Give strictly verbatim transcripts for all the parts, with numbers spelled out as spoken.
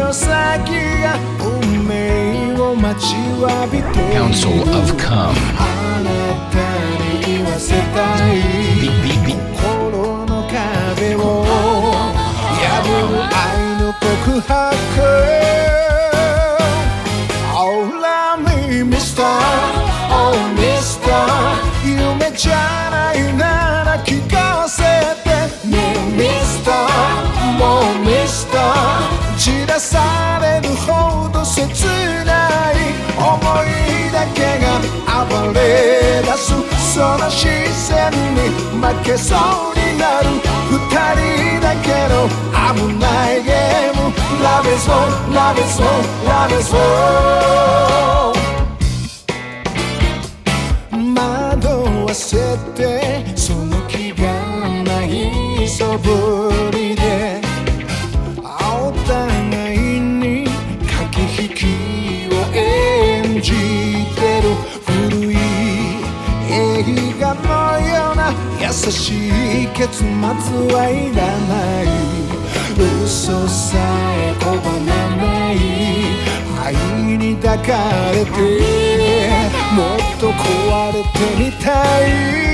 の先が運命を待ちわびている Council of Come あなたに言わせたい心の壁を破る愛の告白 Oh love me mister Oh mister 夢じゃないなら聞かせてね Mister もう Mister 散らされるほど切ない思いだけが暴れ出すその視線に負けそうになる二人だけの危ないゲーム Love is war, love is war, love is war 惑わせてその気がないそぶりでお互いに駆け引きを演じてる古い映画のような優しい結末はいらない嘘さえ拒まない愛に抱かれてもっと壊れてみたい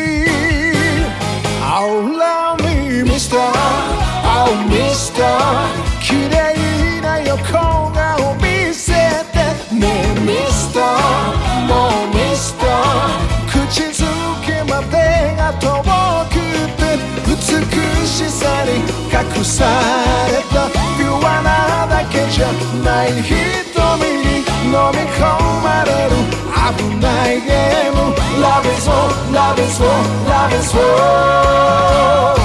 Oh love me mister Oh mister 綺麗な横顔見せてね Mister もう Mister 口づけまでが遠くて美しさに隠されたピュアなだけじゃない瞳に飲み込まれる危ないゲーム Love is war, love is war, love is war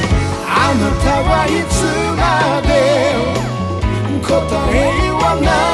あなたはいつまで答えはない